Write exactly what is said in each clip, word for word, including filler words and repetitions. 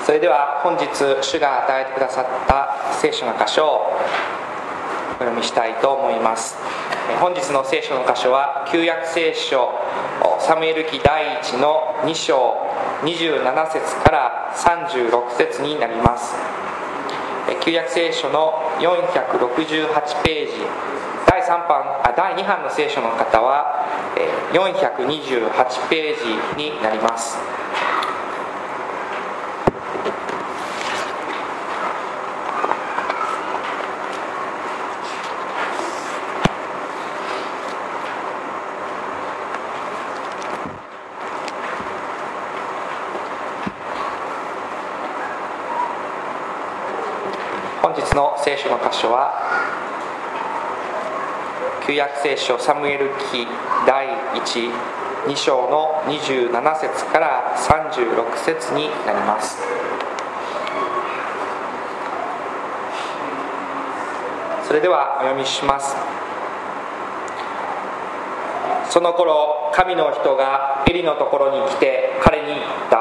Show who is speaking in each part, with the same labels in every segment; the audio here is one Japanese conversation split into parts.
Speaker 1: それでは本日主が与えてくださった聖書の箇所をお読みしたいと思います。本日の聖書の箇所は旧約聖書サムエル記第一のに章にじゅうなな節からさんじゅうろく節になります。旧約聖書のよんひゃくろくじゅうはちページ、だいさん版あだいに版の聖書の方はよんひゃくにじゅうはちページになります。本日の聖書の箇所は旧約聖書サムエル記だいいちに章のにじゅうなな節からさんじゅうろく節になります。それではお読みします。その頃神の人がエリのところに来て彼に言った。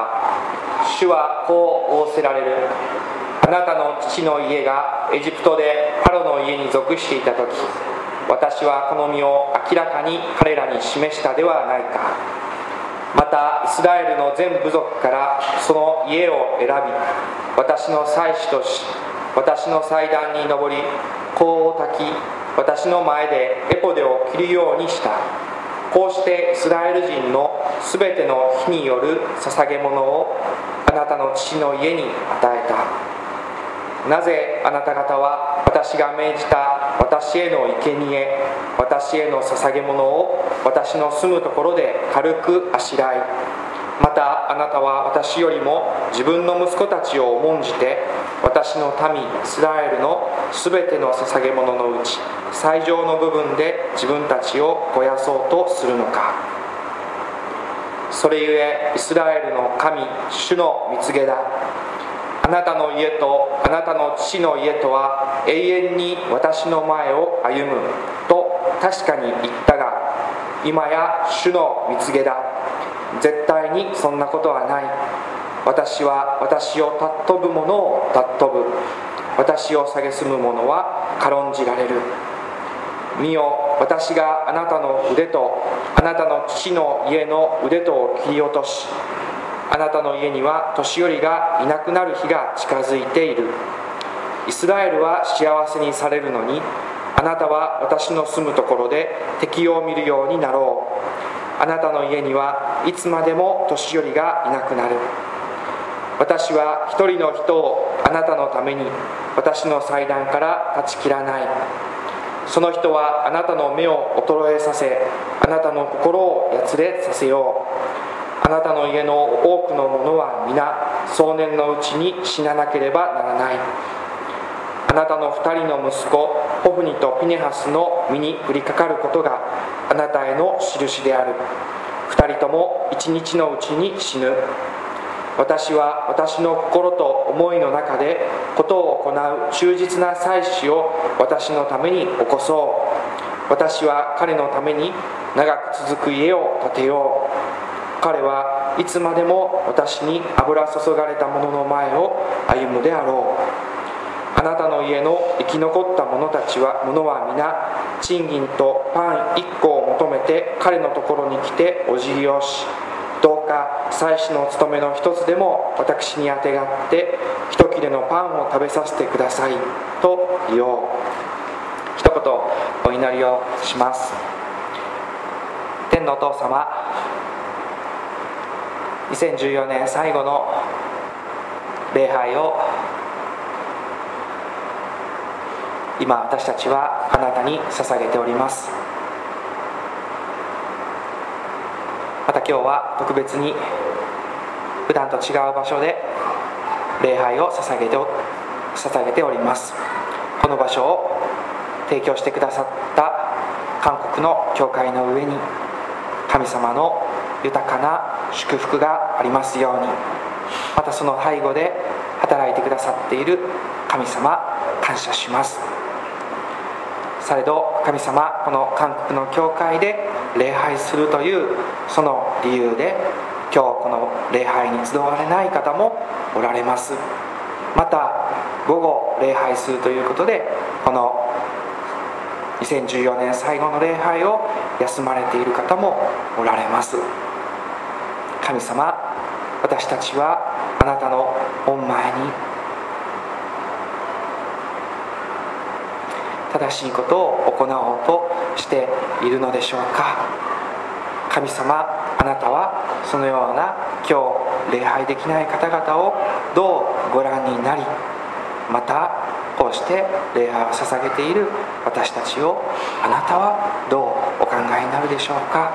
Speaker 1: 主はこう仰せられる。あなたの父の家がエジプトでパロの家に属していた時、私はこの身を明らかに彼らに示したではないか。またイスラエルの全部族からその家を選び、私の祭司とし、私の祭壇に上り香を焚き、私の前でエポデを着るようにした。こうしてイスラエル人のすべての日による捧げ物をあなたの父の家に与えた。なぜあなた方は私が命じた私への生贄、私への捧げ物を私の住むところで軽くあしらい、またあなたは私よりも自分の息子たちを重んじて、私の民イスラエルのすべての捧げ物のうち最上の部分で自分たちを肥やそうとするのか。それゆえイスラエルの神主の蜜げだ。あなたの家とあなたの父の家とは永遠に私の前を歩むと確かに言ったが、今や主の蜜げだ。絶対にそんなことはない。私は私を尊ぶ者を尊ぶ。私を蔑む者は軽んじられる。見よ、私があなたの腕とあなたの父の家の腕とを切り落とし、あなたの家には年寄りがいなくなる日が近づいている。イスラエルは幸せにされるのに、あなたは私の住むところで敵を見るようになろう。あなたの家にはいつまでも年寄りがいなくなる。私は一人の人をあなたのために私の祭壇から断ち切らない。その人はあなたの目を衰えさせ、あなたの心をやつれさせよう。あなたの家の多くの者は皆壮年のうちに死ななければならない。あなたの二人の息子ホフニとピネハスの身に降りかかることがあなたへの印である。二人とも一日のうちに死ぬ。私は私の心と思いの中でことを行う忠実な祭司を私のために起こそう。私は彼のために長く続く家を建てよう。彼はいつまでも私に油注がれた者の前を歩むであろう。あなたの家の生き残った者たちは者は皆賃金とパン一個を求めて彼のところに来てお辞儀をし、どうか祭司の務めの一つでも私にあてがって一切れのパンを食べさせてくださいと言おう。一言お祈りをします。天のお父様、にせんじゅうよねん最後の礼拝を今私たちはあなたに捧げております。また今日は特別に普段と違う場所で礼拝を捧げて お, 捧げております。この場所を提供してくださった韓国の教会の上に神様の豊かな祝福がありますように、またその背後で働いてくださっている神様感謝します。されど神様、この韓国の教会で礼拝するというその理由で今今日この礼拝に集われない方もおられます。また午後礼拝するということで、このにせんじゅうよねん最後の礼拝を休まれている方もおられます。神様、私たちはあなたの御前に正しいことを行おうとしているのでしょうか。神様、あなたはそのような今日礼拝できない方々をどうご覧になり、またこうして礼拝を捧げている私たちをあなたはどうお考えになるでしょうか。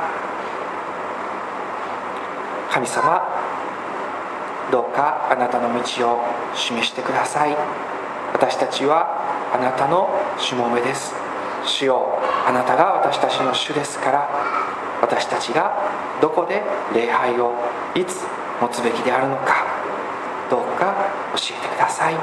Speaker 1: 神様、どうかあなたの道を示してください。私たちはあなたのしもべです。主よ、あなたが私たちの主ですから、私たちがどこで礼拝をいつ持つべきであるのか、どうか教えてください。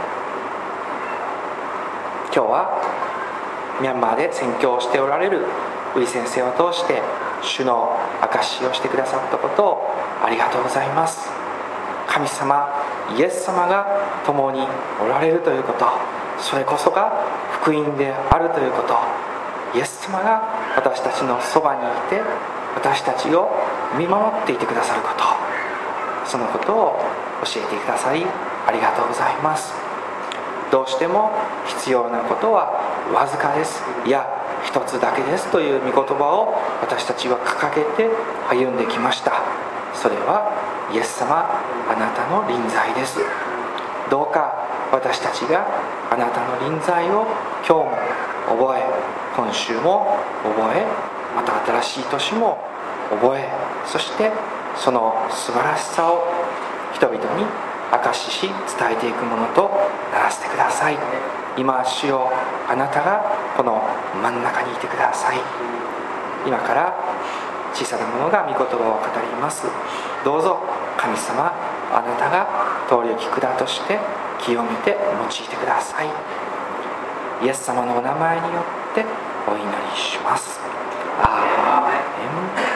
Speaker 1: 今日はミャンマーで宣教をしておられるウイ先生を通して主の証しをしてくださったことをありがとうございます。神様、イエス様が共におられるということ、それこそが福音であるということ、イエス様が私たちのそばにいて私たちを見守っていてくださること、そのことを教えてくださりありがとうございます。どうしても必要なことはわずかです、いや一つだけですという御言葉を私たちは掲げて歩んできました。それはイエス様、あなたの臨在です。どうか私たちがあなたの臨在を今日も覚え、今週も覚え、また新しい年も覚え、そしてその素晴らしさを人々に証しし伝えていくものとならせてください。今主よ、あなたがこの真ん中にいてください。今から小さな者が御言葉を語ります。どうぞ神様、あなたが通りを聞くだとして清めて用いてください。イエス様のお名前によってお祈りします。アーメン。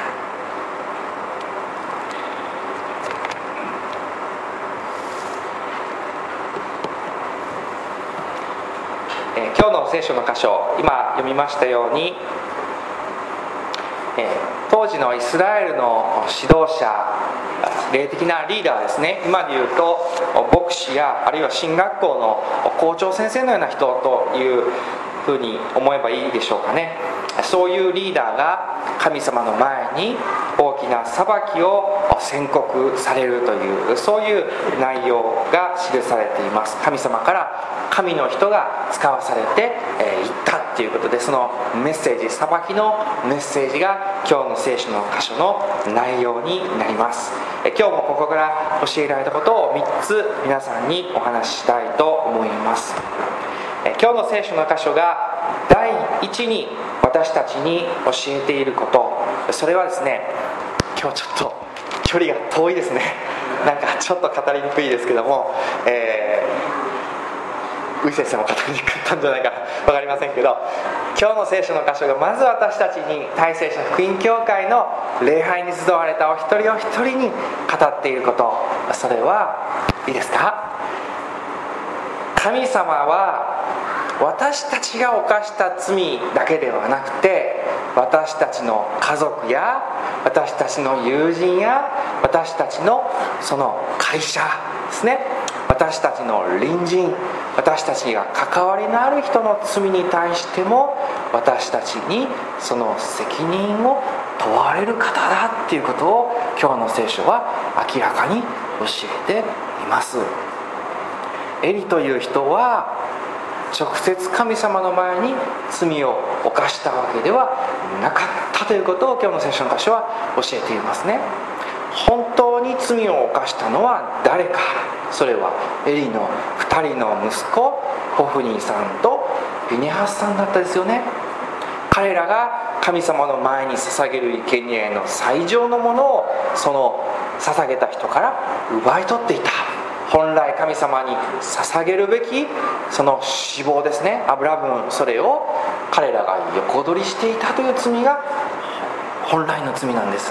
Speaker 1: えー、今日の聖書の箇所、今読みましたように、えー、当時のイスラエルの指導者、霊的なリーダーですね、今でいうと牧師やあるいは進学校の校長先生のような人というふうに思えばいいでしょうかね。そういうリーダーが神様の前に大きな裁きを宣告されるという、そういう内容が記されています。神様から神の人が使わされて、えー、言ったっていうことで、そのメッセージ、裁きのメッセージが今日の聖書の箇所の内容になります。えー、今日もここから教えられたことをみっつ皆さんにお話ししたいと思います。えー、今日の聖書の箇所が第一に私たちに教えていること、それはですね、今日ちょっと距離が遠いですね。なんかちょっと語りにくいですけども、えー、ウイ先生も語りにくかったんじゃないか分かりませんけど、今日の聖書の箇所がまず私たちに大聖書福音教会の礼拝に集われたお一人お一人に語っていること、それはいいですか？神様は私たちが犯した罪だけではなくて、私たちの家族や私たちの友人や私たちのその会社ですね、私たちの隣人、私たちが関わりのある人の罪に対しても私たちにその責任を問われる方だっていうことを今日の聖書は明らかに教えています。エリという人は直接神様の前に罪を犯したわけではなかったということを今日の聖書の箇所は教えていますね。本当に罪を犯したのは誰か、それはエリのふたりの息子、ホフニーさんとピネハスさんだったですよね。彼らが神様の前に捧げる生贄の最上のものをその捧げた人から奪い取っていた。本来神様に捧げるべきその脂肪ですね、油分、それを彼らが横取りしていたという罪が本来の罪なんです。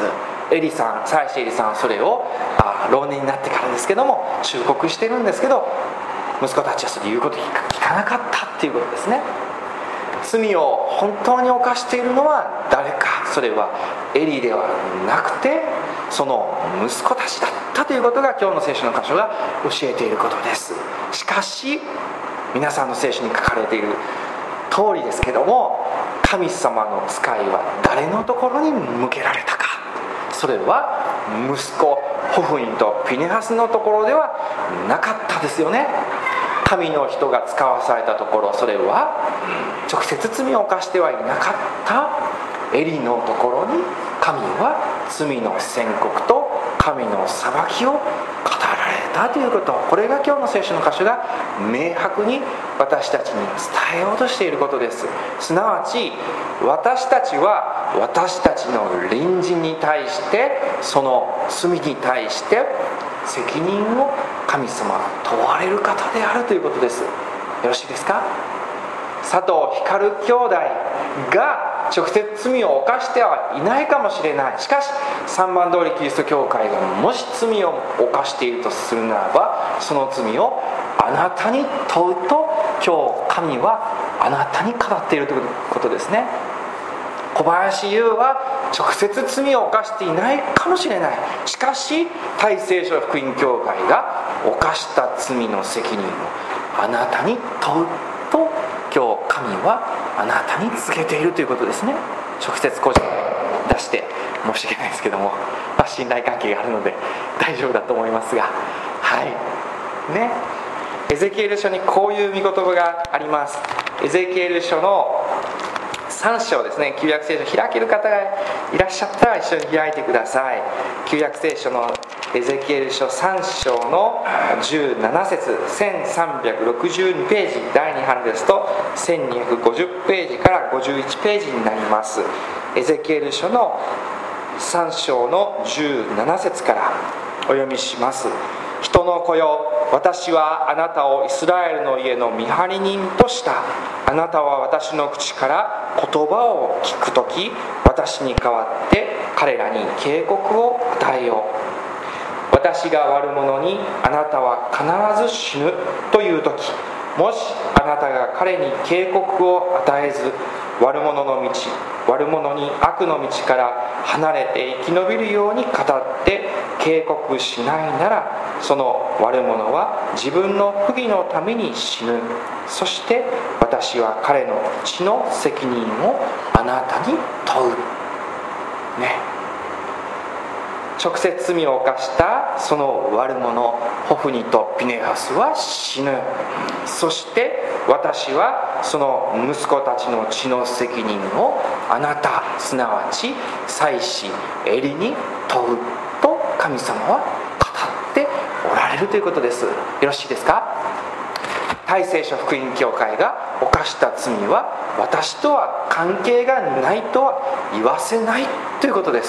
Speaker 1: エリさん、妻子エリさんはそれをあ老年になってからですけども忠告してるんですけど、息子たちはそれ言うこと聞かなかったっていうことですね。罪を本当に犯しているのは誰か、それはエリではなくてその息子たちだったということが今日の聖書の箇所が教えていることです。しかし皆さんの聖書に書かれている通りですけども、神様の使いは誰のところに向けられたか、それは息子ホフニとピネハスのところではなかったですよね。神の人が使わされたところ、それは直接罪を犯してはいなかったエリのところに神は罪の宣告と神の裁きを語られたということ、これが今日の聖書の箇所が明白に私たちに伝えようとしていることです。すなわち私たちは私たちの隣人に対してその罪に対して責任を神様は問われる方であるということです。よろしいですか。佐藤光兄弟が直接罪を犯してはいないかもしれない。しかし三番通りキリスト教会がもし罪を犯しているとするならば、その罪をあなたに問うと今日神はあなたに語っているということですね。小林優は直接罪を犯していないかもしれない。しかし大聖書福音教会が犯した罪の責任をあなたに問うと今日神はあなたに告げているということですね。直接個人出して申し訳ないですけども、まあ、信頼関係があるので大丈夫だと思いますが、はいね、エゼキエル書にこういう御言葉があります。エゼキエル書のさん章ですね。旧約聖書開ける方がいらっしゃったら一緒に開いてください。旧約聖書のエゼキエル書さん章のじゅうなな節、せんさんびゃくろくじゅうにページ、だいに版ですとせんにひゃくごじゅうページからごじゅういちページになります。エゼキエル書のさん章のじゅうなな節からお読みします。人の子よ、私はあなたをイスラエルの家の見張り人とした。あなたは私の口から言葉を聞くとき、私に代わって彼らに警告を与えよう。私が悪者にあなたは必ず死ぬというとき、もしあなたが彼に警告を与えず、悪者の道、悪者に悪の道から離れて生き延びるように語って警告しないなら、その悪者は自分の不義のために死ぬ。そして私は彼の血の責任をあなたに問うね。直接罪を犯したその悪者ホフニとピネハスは死ぬ。そして私はその息子たちの血の責任をあなた、すなわち祭司エリに問うと神様は語っておられるということです。よろしいですか。大聖書福音教会が犯した罪は私とは関係がないとは言わせないということです。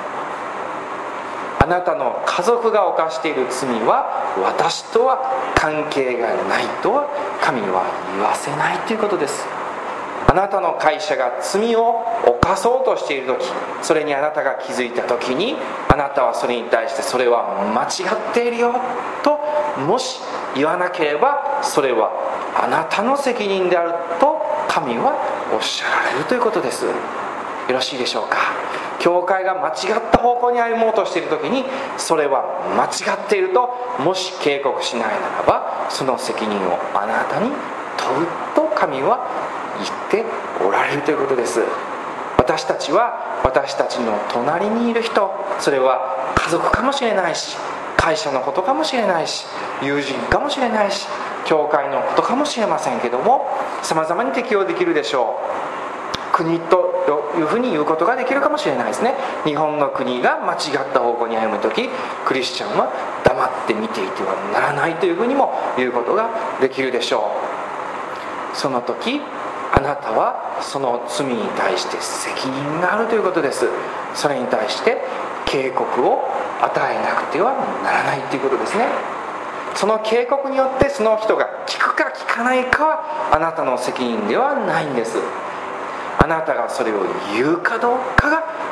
Speaker 1: あなたの家族が犯している罪は私とは関係がないとは神は言わせないということです。あなたの会社が罪を犯そうとしている時、それにあなたが気づいた時に、あなたはそれに対してそれは間違っているよともし言わなければ、それはあなたの責任であると神はおっしゃられるということです。よろしいでしょうか。教会が間違った方向に歩もうとしている時に、それは間違っているともし警告しないならば、その責任をあなたに問うと神は言っておられるということです。私たちは私たちの隣にいる人、それは家族かもしれないし、会社のことかもしれないし、友人かもしれないし、教会のことかもしれませんけども、さまざまに適用できるでしょう。国というふうに言うことができるかもしれないですね。日本の国が間違った方向に歩む時、クリスチャンは黙って見ていてはならないというふうにも言うことができるでしょう。その時あなたはその罪に対して責任があるということです。それに対して警告を与えなくてはならないということですね。その警告によってその人が聞くか聞かないかはあなたの責任ではないんです。あなたがそれを言うかどうかが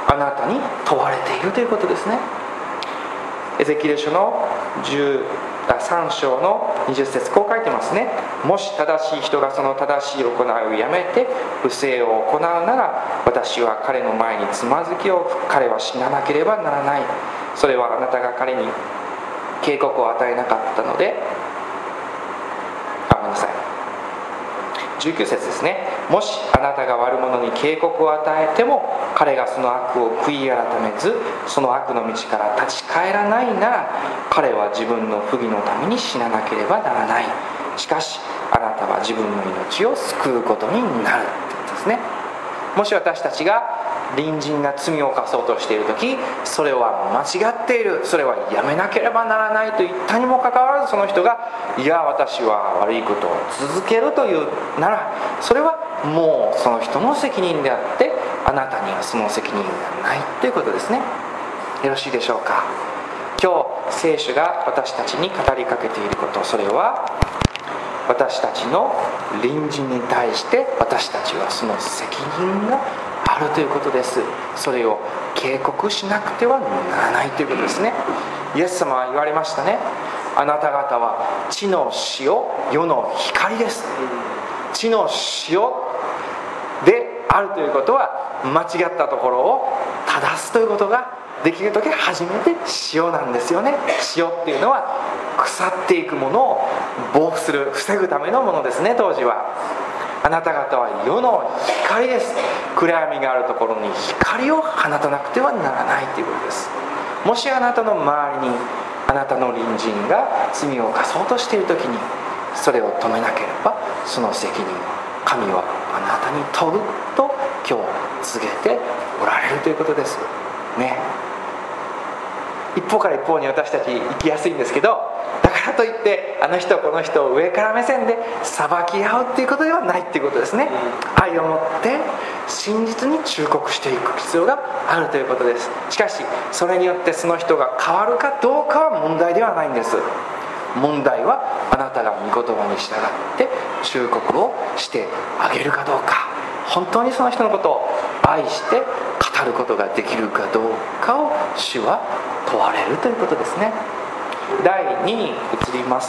Speaker 1: あなたに問われているということですね。エゼキエル書のさん章のにじゅっ節、こう書いてますね。もし正しい人がその正しい行いをやめて不正を行うなら、私は彼の前につまずきを置く。彼は死ななければならない。それはあなたが彼に警告を与えなかったので、あ、ごめんなさい、じゅうきゅう節ですね。もしあなたが悪者に警告を与えても、彼がその悪を悔い改めずその悪の道から立ち返らないなら、彼は自分の不義のために死ななければならない。しかしあなたは自分の命を救うことになるということですね。もし私たちが隣人が罪を犯そうとしているとき、それは間違っている、それはやめなければならないと言ったにもかかわらず、その人がいや私は悪いことを続けるというなら、それはもうその人の責任であって、あなたにはその責任がないということですね。よろしいでしょうか。今日聖書が私たちに語りかけていること、それは私たちの隣人に対して私たちはその責任があるということです。それを警告しなくてはならないということですね。イエス様は言われましたね。あなた方は地の塩、世の光です。地の塩であるということは、間違ったところを正すということができるとき初めて塩なんですよね。塩っていうのは腐っていくものを防腐する、防ぐためのものですね。当時はあなた方は世の光です。暗闇があるところに光を放たなくてはならないということです。もしあなたの周りにあなたの隣人が罪を犯そうとしているときに、それを止めなければその責任を神はあなたに問うと今日告げておられるということですね。一方から一方に私たち行きやすいんですけど、だからといってあの人この人を上から目線で裁き合うっていうことではないっていうことですね。愛を持って真実に忠告していく必要があるということです。しかしそれによってその人が変わるかどうかは問題ではないんです。問題はあなたが御言葉に従って忠告をしてあげるかどうか、本当にその人のことを愛して語ることができるかどうかを主は問われるということですね。だいにに移ります。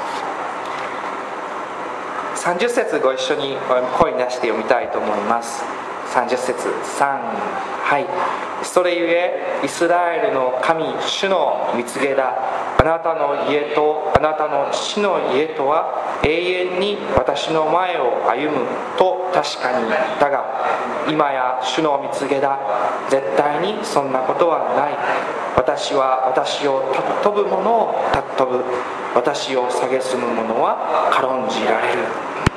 Speaker 1: さんじゅっ節ご一緒に声に出して読みたいと思います。さんじゅっ節、さん、はい。それゆえイスラエルの神主の蜜げだ。あなたの家とあなたの父の家とは永遠に私の前を歩むと確かに言ったが、今や主の蜜げだ。絶対にそんなことはない。私は私を尊ぶ者を尊ぶ。私を蔑む者は軽んじられる。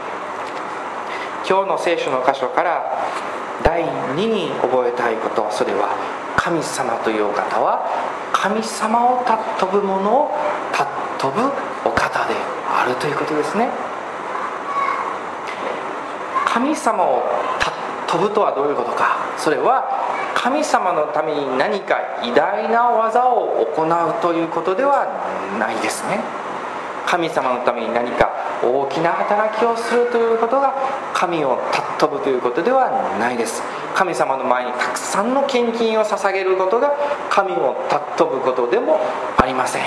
Speaker 1: 今日の聖書の箇所からだいにに覚えたいこと、それは神様というお方は神様を尊ぶ者を尊ぶお方であるということですね。神様を尊ぶとはどういうことか。それは神様のために何か偉大な技を行うということではないですね。神様のために何か大きな働きをするということが神を尊ぶということではないです。神様の前にたくさんの献金を捧げることが神を尊ぶことでもありません。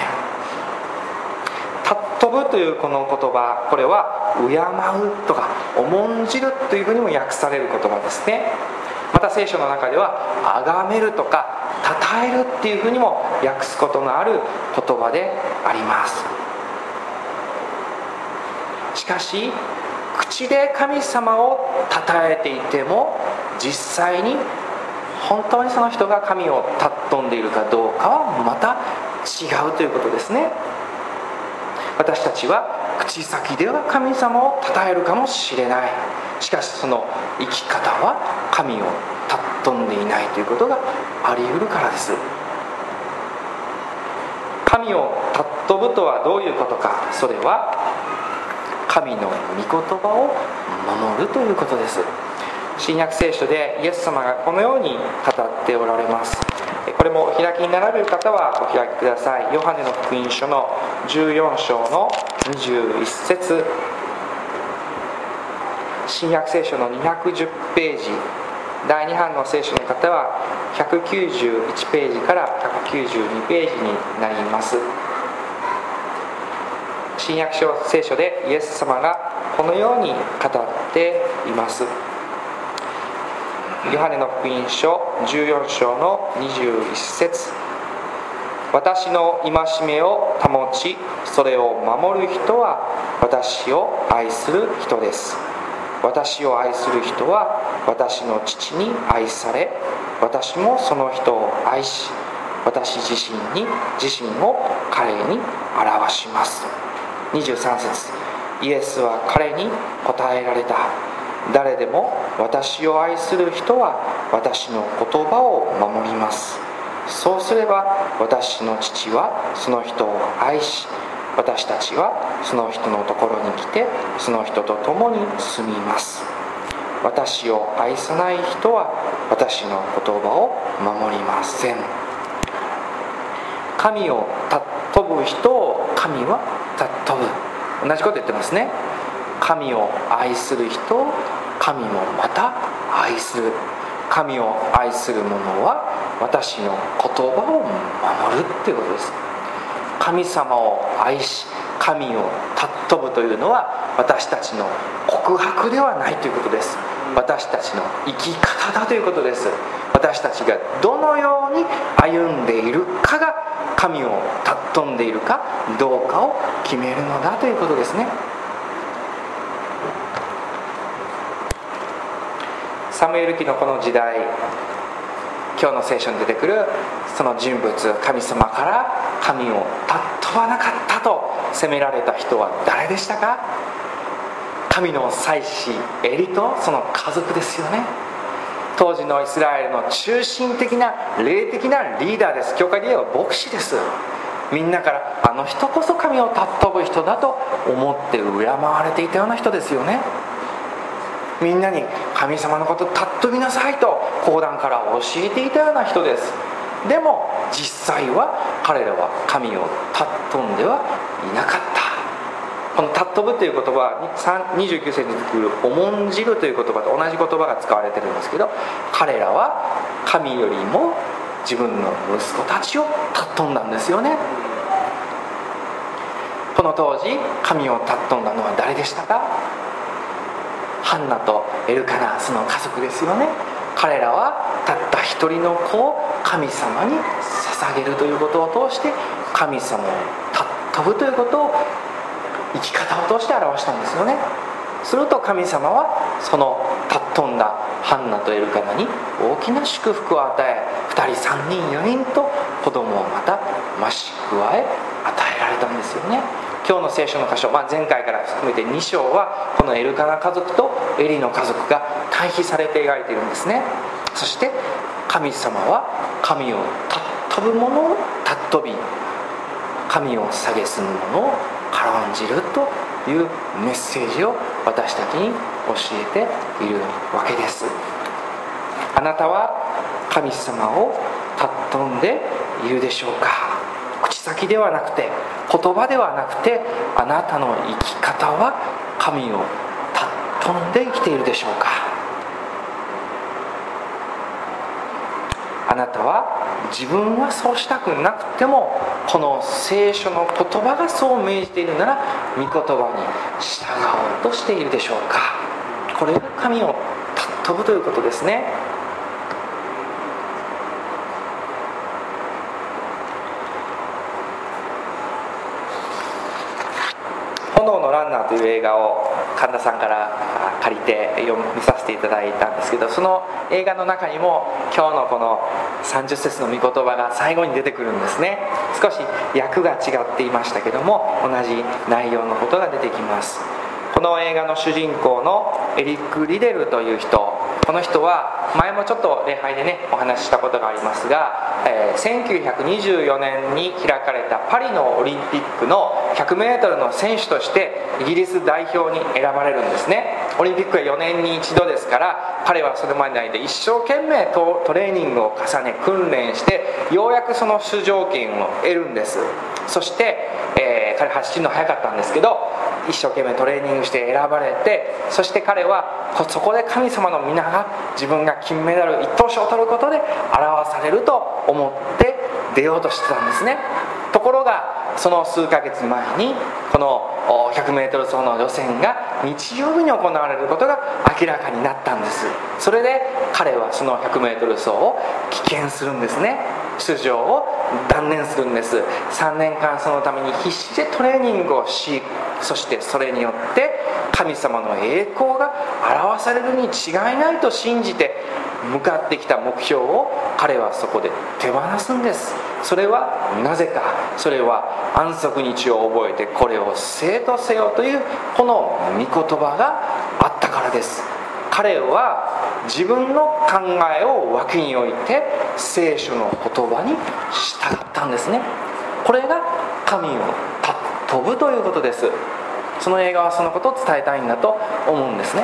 Speaker 1: 尊ぶというこの言葉、これは敬うとか重んじるというふうにも訳される言葉ですね。また聖書の中では崇めるとか称えるっていうふうにも訳すことのある言葉であります。しかし口で神様を称えていても、実際に本当にその人が神を尊んでいるかどうかはまた違うということですね。私たちは口先では神様を称えるかもしれない。しかしその生き方は神を尊んでいないということがあり得るからです。神を尊ぶとはどういうことか。それは神の御言葉を守るということです。新約聖書でイエス様がこのように語っておられます。これもお開きになられる方はお開きください。ヨハネの福音書のじゅうよん章のにじゅういち節、新約聖書のにひゃくじゅうページだいに版の聖書の方はひゃくきゅうじゅういちページからひゃくきゅうじゅうにページになります。新約聖書でイエス様がこのように語っています。ヨハネの福音書じゅうよん章のにじゅういち節、私の戒めを保ちそれを守る人は私を愛する人です。私を愛する人は私の父に愛され、私もその人を愛し、私自身に自身を彼に表します。にじゅうさん節、イエスは彼に答えられた。誰でも私を愛する人は私の言葉を守ります。そうすれば私の父はその人を愛し、私たちはその人のところに来てその人と共に住みます。私を愛さない人は私の言葉を守りません。神を尊ぶ人を神は尊ぶ。同じこと言ってますね。神を愛する人を神もまた愛する。神を愛する者は私の言葉を守るっていうことです。神様を愛し神を尊ぶというのは私たちの告白ではないということです。私たちの生き方だということです。私たちがどのように歩んでいるかが神を尊んでいるかどうかを決めるのだということですね。サムエル記のこの時代、今日の聖書に出てくるその人物、神様から神を尊ばなかったと責められた人は誰でしたか？神の祭司エリとその家族ですよね。当時のイスラエルの中心的な霊的なリーダーです。教会で言えば牧師です。みんなからあの人こそ神を尊ぶ人だと思って敬われていたような人ですよね。みんなに神様のことを尊びなさいと講談から教えていたような人です。でも実際は彼らは神を尊んではいなかった。この尊ぶという言葉はにじゅうきゅう節に出てくる重んじるという言葉と同じ言葉が使われてるんですけど、彼らは神よりも自分の息子たちを尊んだんですよね。この当時神を尊んだのは誰でしたか？ハンナとエルカナ、その家族ですよね。彼らはたった一人の子を神様に捧げるということを通して神様を尊ぶということを生き方を通して表したんですよね。すると神様はその尊んだハンナとエルカナに大きな祝福を与え、ふたりさんにんよにんと子供をまた増し加え与えられたんですよね。今日の聖書の箇所、まあ、前回から含めてに章はこのエルカナ家族とエリの家族が対比されて描いているんですね。そして神様は神を尊ぶ者を尊び、神を蔑む者を軽んじるというメッセージを私たちに教えているわけです。あなたは神様を尊んでいるでしょうか？口先ではなくて、言葉ではなくて、あなたの生き方は神を尊んで生きているでしょうか？あなたは自分はそうしたくなくてもこの聖書の言葉がそう命じているなら御言葉に従おうとしているでしょうか？これが神を尊ぶということですね。炎のランナーという映画を神田さんから借りて読みさせていただいたんですけど、その映画の中にも今日のこのさんじゅっ節の御言葉が最後に出てくるんですね。少し訳が違っていましたけども同じ内容のことが出てきます。この映画の主人公のエリック・リデルという人、この人は前もちょっと礼拝でねお話ししたことがありますが、えー、せんきゅうひゃくにじゅうよねんに開かれたパリのオリンピックのひゃくメートルの選手としてイギリス代表に選ばれるんですね。オリンピックはよねんに一度ですから、彼はそれまでの間一生懸命トトレーニングを重ね訓練してようやくその出場権を得るんです。そして、えー、彼走るの早かったんですけど一生懸命トレーニングして選ばれて、そして彼はそこで神様の皆が自分が金メダル一等賞を取ることで表されると思って出ようとしてたんですね。ところがその数ヶ月前にこの ひゃくメートル 走の予選が日曜日に行われることが明らかになったんです。それで彼はその ひゃくメートル 走を棄権するんですね。出場を断念するんです。さんねんかんそのために必死でトレーニングをし、そしてそれによって神様の栄光が表されるに違いないと信じて向かってきた目標を彼はそこで手放すんです。それはなぜか、それは安息日を覚えてこれを生とせよというこの御言葉があったからです。彼は自分の考えを脇に置いて聖書の言葉に従ったんですね。これが神を尊ぶということです。その映画はそのことを伝えたいんだと思うんですね。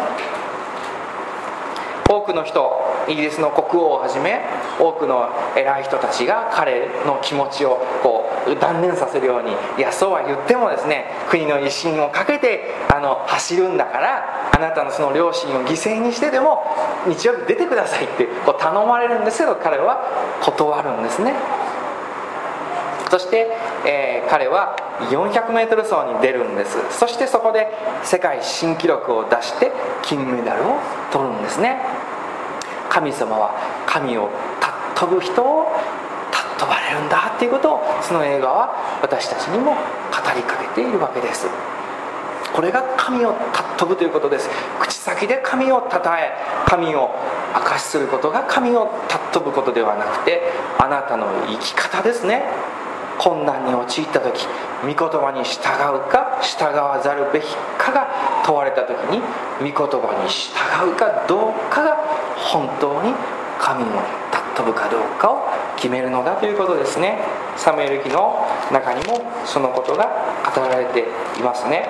Speaker 1: 多くの人、イギリスの国王をはじめ多くの偉い人たちが彼の気持ちをこう断念させるように、いやそうは言ってもですね、国の威信をかけてあの走るんだから、あなたのその良心を犠牲にしてでも日曜日出てくださいってこう頼まれるんですけど、彼は断るんですね。そして、えー、彼は よんひゃくメートル 走に出るんです。そしてそこで世界新記録を出して金メダルを取るんですね。神様は神を尊ぶ人を尊ばれるんだっていうことを、その映画は私たちにも語りかけているわけです。これが神を尊ぶということです。口先で神を称え、神を証しすることが神を尊ぶことではなくて、あなたの生き方ですね。困難に陥った時、御言葉に従うか従わざるべきかが問われた時に、御言葉に従うかどうかが本当に神を尊ぶかどうかを決めるのだということですね。サムエル記の中にもそのことが語られていますね。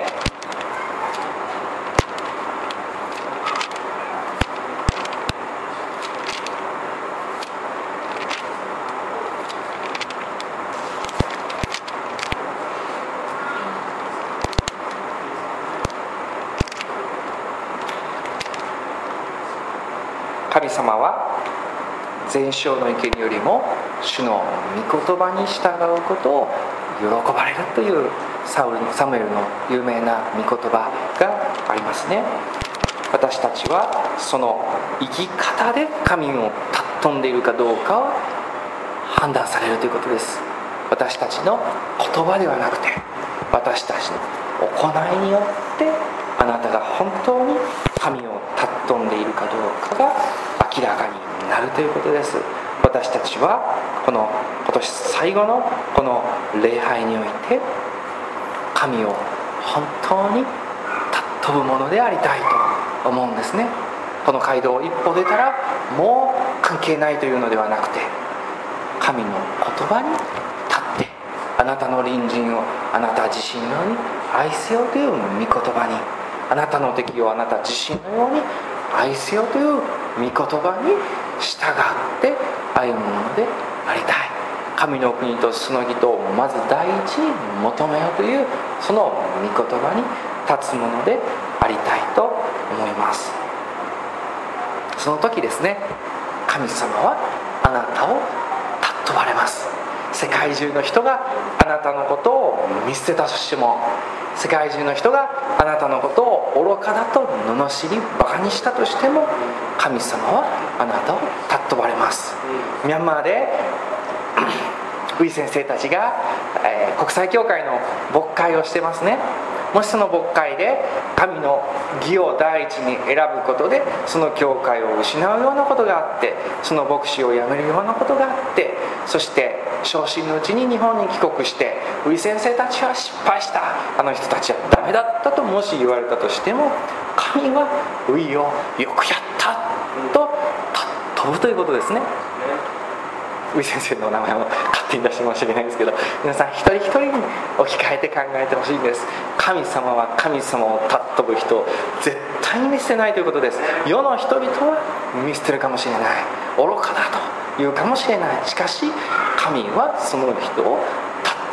Speaker 1: 神様は全焼の生贄よりも主の御言葉に従うことを喜ばれるというサウルサムエルの有名な御言葉がありますね。私たちはその生き方で神を尊んでいるかどうかを判断されるということです。私たちの言葉ではなくて、私たちの行いによってあなたが本当に神を尊んでいるかどうかが明らかになるということです。私たちはこの今年最後のこの礼拝において神を本当に尊ぶものでありたいと思うんですね。この街道を一歩出たらもう関係ないというのではなくて、神の言葉に立ってあなたの隣人をあなた自身のように愛せよという御言葉に、あなたの敵をあなた自身のように愛せよという御言葉に従って歩むものでありたい。神の国とその義とをまず第一に求めようというその御言葉に立つものでありたいと思います。その時ですね、神様はあなたを尊ばれます。世界中の人があなたのことを見捨てたとしても、世界中の人があなたのことを愚かだと罵りバカにしたとしても、神様はあなたを尊ばれます。ミャンマーでウィ先生たちが、えー、国際教会の牧会をしてますね。もしその牧会で神の義を第一に選ぶことでその教会を失うようなことがあって、その牧師を辞めるようなことがあって、そして昇進のうちに日本に帰国してウィ先生たちは失敗した、あの人たちはダメだったともし言われたとしても、神はウィをよくやったと尊ぶということですね。ウィ先生の名前を勝手に出して申し訳ないんですけど、皆さん一人一人に置き換えて考えてほしいんです。神様は神様を尊ぶ人を絶対に見捨てないということです。世の人々は見捨てるかもしれない、愚かだと言うかもしれない。しかし神はその人を尊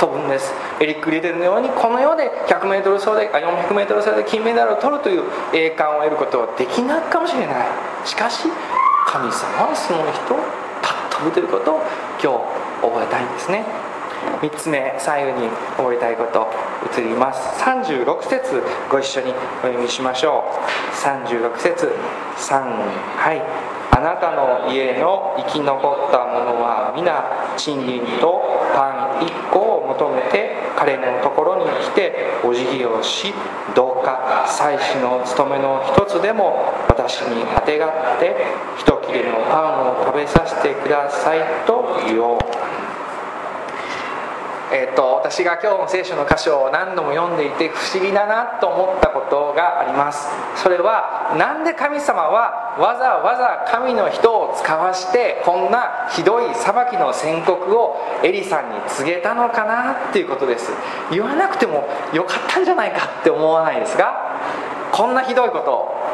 Speaker 1: 飛ぶんです。エリック・リデルのようにこの世で ひゃくメートル 走であ よんひゃくメートル 走で金メダルを取るという栄冠を得ることはできないかもしれない。しかし神様はその人を尊ぶということを今日覚えたいんですね。みっつめ、最後に覚えたいこと移ります。さんじゅうろく節ご一緒にお読みしましょう。さんじゅうろく節、さん、はい。あなたの家の生き残った者は皆賃金とパンいっこを求めて彼のところに来てお辞儀をし、どうか祭司の務めの一つでも私にあてがって一切れのパンを食べさせてくださいと言おう。えー、と私が今日の聖書の箇所を何度も読んでいて不思議だなと思ったことがあります。それはなんで神様はわざわざ神の人を使わしてこんなひどい裁きの宣告をエリさんに告げたのかなっていうことです。言わなくてもよかったんじゃないかって思わないですか？こんなひどいこと、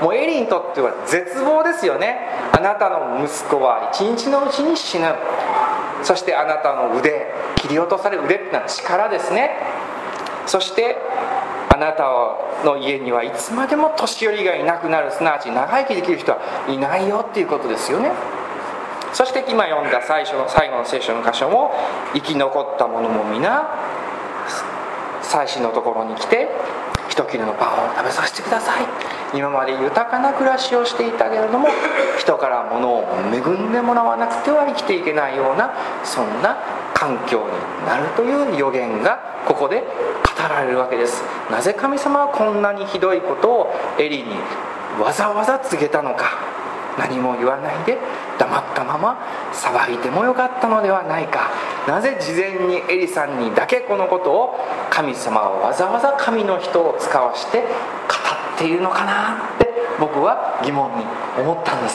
Speaker 1: もうエリにとっては絶望ですよね。あなたの息子は一日のうちに死ぬ。そしてあなたの腕、切り落とされる腕っていうのは力ですね。そしてあなたの家にはいつまでも年寄りがいなくなる、すなわち長生きできる人はいないよっていうことですよね。そして今読んだ最初の最後の聖書の箇所も、生き残った者も皆祭司のところに来て一切れのパンを食べさせてください。今まで豊かな暮らしをしていたけれども人から物を恵んでもらわなくては生きていけないような、そんな環境になるという予言がここで語られるわけです。なぜ神様はこんなにひどいことをエリにわざわざ告げたのか。何も言わないで黙ったまま騒いでもよかったのではないか。なぜ事前にエリさんにだけこのことを神様はわざわざ神の人を使わして語っているのかなって僕は疑問に思ったんです。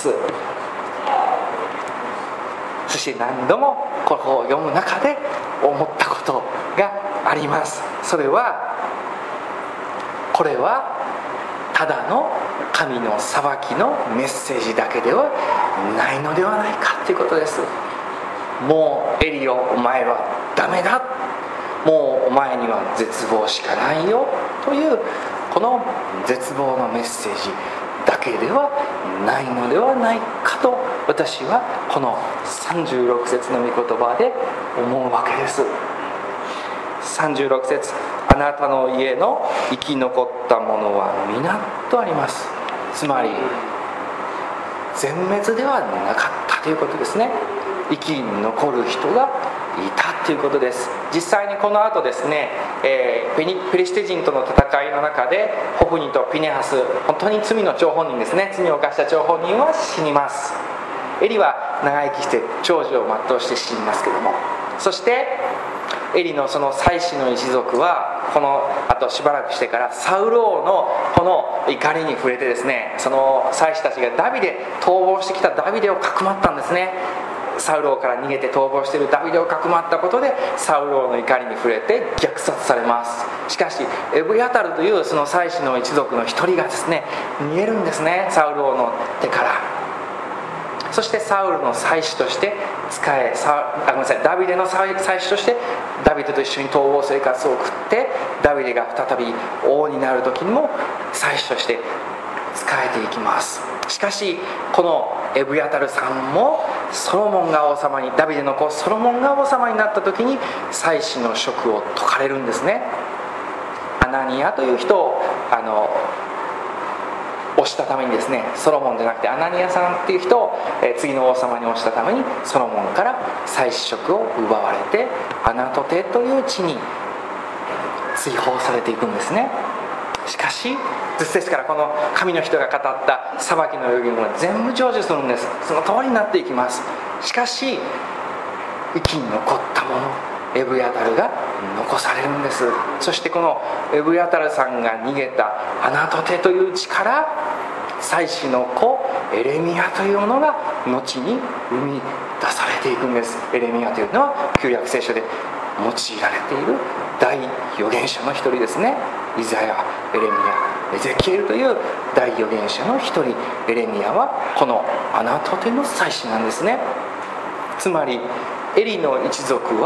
Speaker 1: そして何度もここを読む中で思ったことがあります。それはこれはただの神の裁きのメッセージだけではないのではないかということです。もうエリよ、お前はダメだ、もうお前には絶望しかないよというこの絶望のメッセージだけではないのではないかと私はこのさんじゅうろく節の御言葉で思うわけです。さんじゅうろく節、あなたの家の生き残った者は皆とあります。つまり全滅ではなかったということですね。生き残る人がいたということです。実際にこの後ですね、えー、ペニペリシテ人との戦いの中でホフニとピネハス、本当に罪の張本人ですね、罪を犯した張本人は死にます。エリは長生きして長寿を全うして死にますけども、そしてエリのその妻子の一族はこのあとしばらくしてからサウル王のこの怒りに触れてですね、その妻子たちがダビデ、逃亡してきたダビデをかくまったんですね。サウル王から逃げて逃亡しているダビデをかくまったことでサウル王の怒りに触れて虐殺されます。しかしエブヤタルというその妻子の一族の一人がですね逃げるんですね、サウル王の手から。そしてサウルの妻子として仕えあごめんなさいダビデの妻子としてダビデと一緒に逃亡生活を送って、ダビデが再び王になる時にも妻子として仕えていきます。しかしこのエブヤタルさんもソロモンが王様に、ダビデの子ソロモンが王様になった時に妻子の職を解かれるんですね。アナニアという人をあの押したためにですね、ソロモンじゃなくてアナニアさんっていう人を、えー、次の王様に押したためにソロモンから妻子職を奪われてアナトテという地に追放されていくんですね。しかしじゅっ節からこの神の人が語った裁きの予言は全部成就するんです。その通りになっていきます。しかし生き残った者エブヤタルが残されるんです。そしてこのエブヤタルさんが逃げたアナトテという地から祭司の子エレミヤというものが後に生み出されていくんです。エレミヤというのは旧約聖書で用いられている大預言者の一人ですね。イザヤ、エレミヤ、エゼキエルという大預言者の一人エレミヤはこのアナトテの祭司なんですね。つまりエリの一族は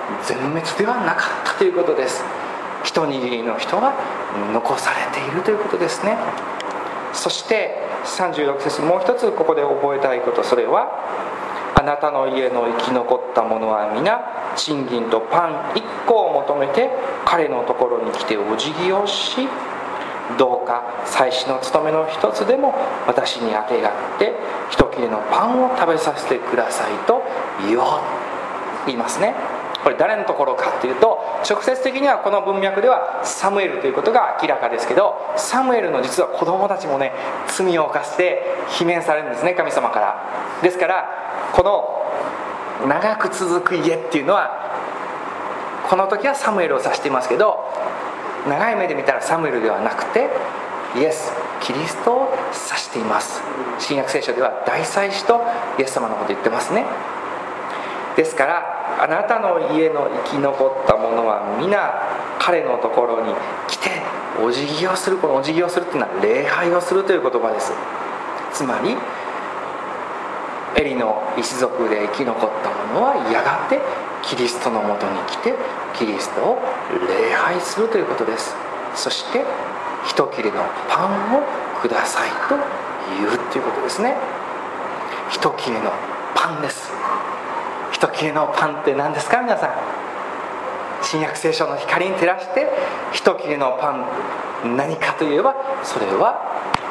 Speaker 1: 全滅ではなかったということです。一握りの人が残されているということですね。そしてさんじゅうろく節、もう一つここで覚えたいこと、それはあなたの家の生き残った者は皆賃金とパンいっこを求めて彼のところに来てお辞儀をし、どうか祭司の務めの一つでも私にあてがって一切れのパンを食べさせてくださいと言おう、言いますね。これ誰のところかというと、直接的にはこの文脈ではサムエルということが明らかですけど、サムエルの実は子供たちもね、罪を犯して罷免されるんですね、神様から。ですからこの長く続く家っていうのは、この時はサムエルを指していますけど、長い目で見たらサムエルではなくてイエス・キリストを指しています。新約聖書では大祭司とイエス様のこと言ってますね。ですからあなたの家の生き残った者は皆彼のところに来てお辞儀をする。このお辞儀をするというのは礼拝をするという言葉です。つまりエリの一族で生き残った者はやがてキリストのもとに来てキリストを礼拝するということです。そして一切れのパンをくださいと言うということですね。一切れのパンです。一切れのパンって何ですか皆さん。新約聖書の光に照らして一切れのパン何かといえば、それは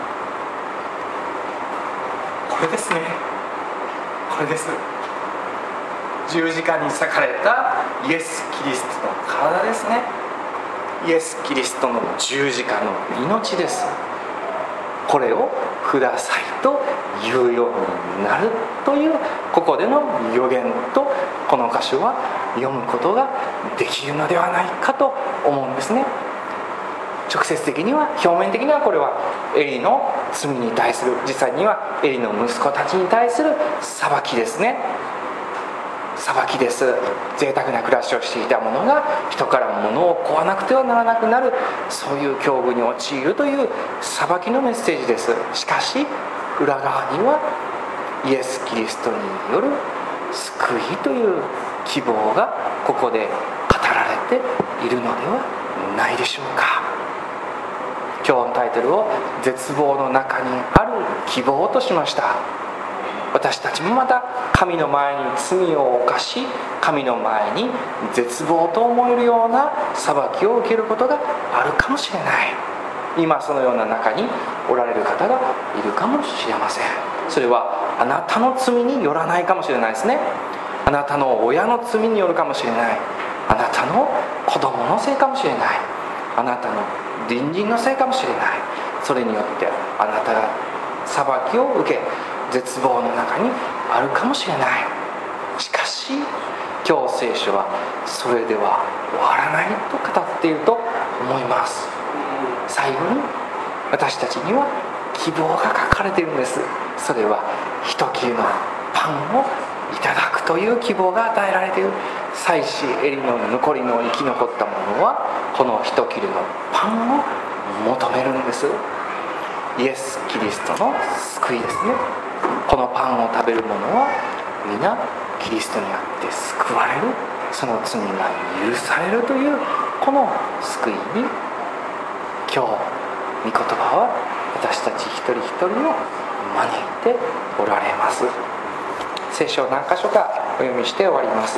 Speaker 1: これですね。これです。十字架に裂かれたイエス・キリストの体ですね。イエス・キリストの十字架の命です。これをくださいと言うようになるという、ここでの予言とこの箇所は読むことができるのではないかと思うんですね。直接的には、表面的にはこれはエリの罪に対する、実際にはエリの息子たちに対する裁きですね。裁きです。贅沢な暮らしをしていた者が人から物を乞わなくてはならなくなる、そういう境遇に陥るという裁きのメッセージです。しかし裏側にはイエス・キリストによる救いという希望がここで語られているのではないでしょうか。今日のタイトルを絶望の中にある希望としました。私たちもまた神の前に罪を犯し、神の前に絶望と思えるような裁きを受けることがあるかもしれない。今そのような中におられる方がいるかもしれません。それはあなたの罪によらないかもしれないですね。あなたの親の罪によるかもしれない。あなたの子供のせいかもしれない。あなたの隣人のせいかもしれない。それによってあなたが裁きを受け、絶望の中にあるかもしれない。しかし今日聖書はそれでは終わらないと語っていると思います。最後に私たちには希望が書かれているんです。それは一切れのパンをいただくという希望が与えられている。祭司エリの残りの生き残った者はこの一切れのパンを求めるんです。イエス・キリストの救いですね。このパンを食べる者は皆キリストにあって救われる、その罪が許されるというこの救いに、今日御言葉は私たち一人一人を招いておられます。聖書を何箇所かお読みして終わります。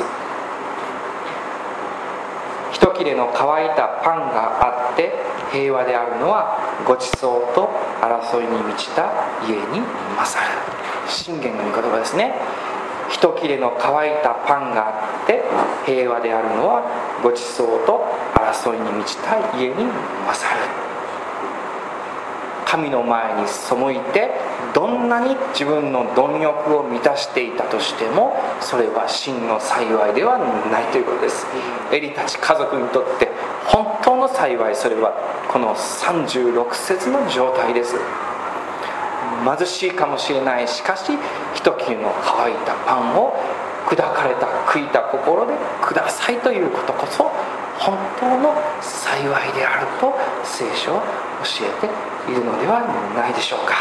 Speaker 1: 一切れの乾いたパンがあって平和であるのはごちそうと争いに満ちた家に勝る。箴言の御言葉ですね。一切れの乾いたパンがあって平和であるのはごちそうと争いに満ちた家に勝る。神の前に背いてどんなに自分の貪欲を満たしていたとしても、それは真の幸いではないということです。エリたち家族にとって本当の幸い、それはこのさんじゅうろく節の状態です。貧しいかもしれない。しかし一切れの乾いたパンを砕かれた悔いた心でくださいということこそ本当の幸いであると聖書は教えているのではないでしょうか。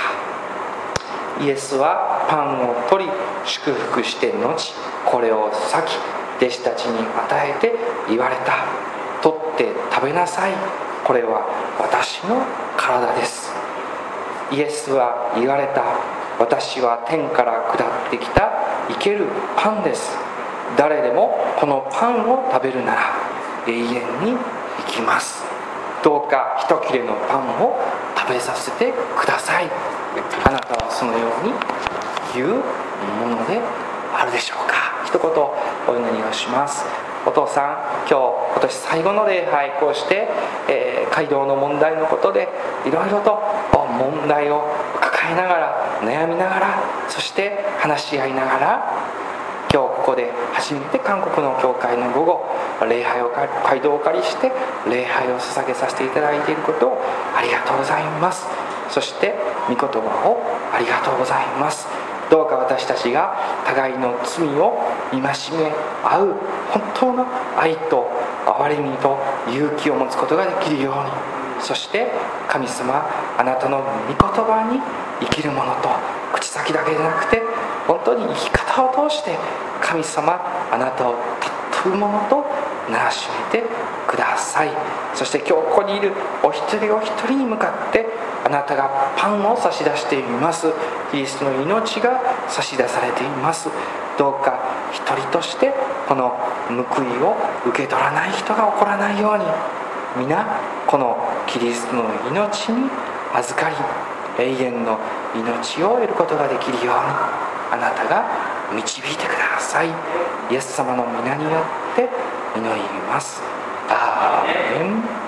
Speaker 1: イエスはパンを取り祝福して後、これを裂き弟子たちに与えて言われた。取って食べなさい、これは私の体です。イエスは言われた。私は天から下ってきた生けるパンです。誰でもこのパンを食べるなら永遠に生きます。どうか一切れのパンを食べさせてください。あなたはそのように言うものであるでしょうか。一言お祈りをします。お父さん、今日今年最後の礼拝、こうして、えー、街道の問題のことでいろいろと問題を抱えながら、悩みながら、そして話し合いながら、今日ここで初めて韓国の教会の午後、礼拝を街道をお借りして礼拝を捧げさせていただいていることをありがとうございます。そして御言葉をありがとうございます。どうか私たちが互いの罪を戒め合う本当の愛と憐れみと勇気を持つことができるように、そして神様、あなたの御言葉に生きるものと、口先だけでなくて本当に生き方を通して神様、あなたを尊ぶものとならしめてください。そして今日ここにいるお一人お一人に向かってあなたがパンを差し出しています。キリストの命が差し出されています。どうか一人としてこの報いを受け取らない人が起こらないように、皆このキリストの命に預かり永遠の命を得ることができるようにあなたが導いてください。イエス様の皆によって祈ります。アーメン。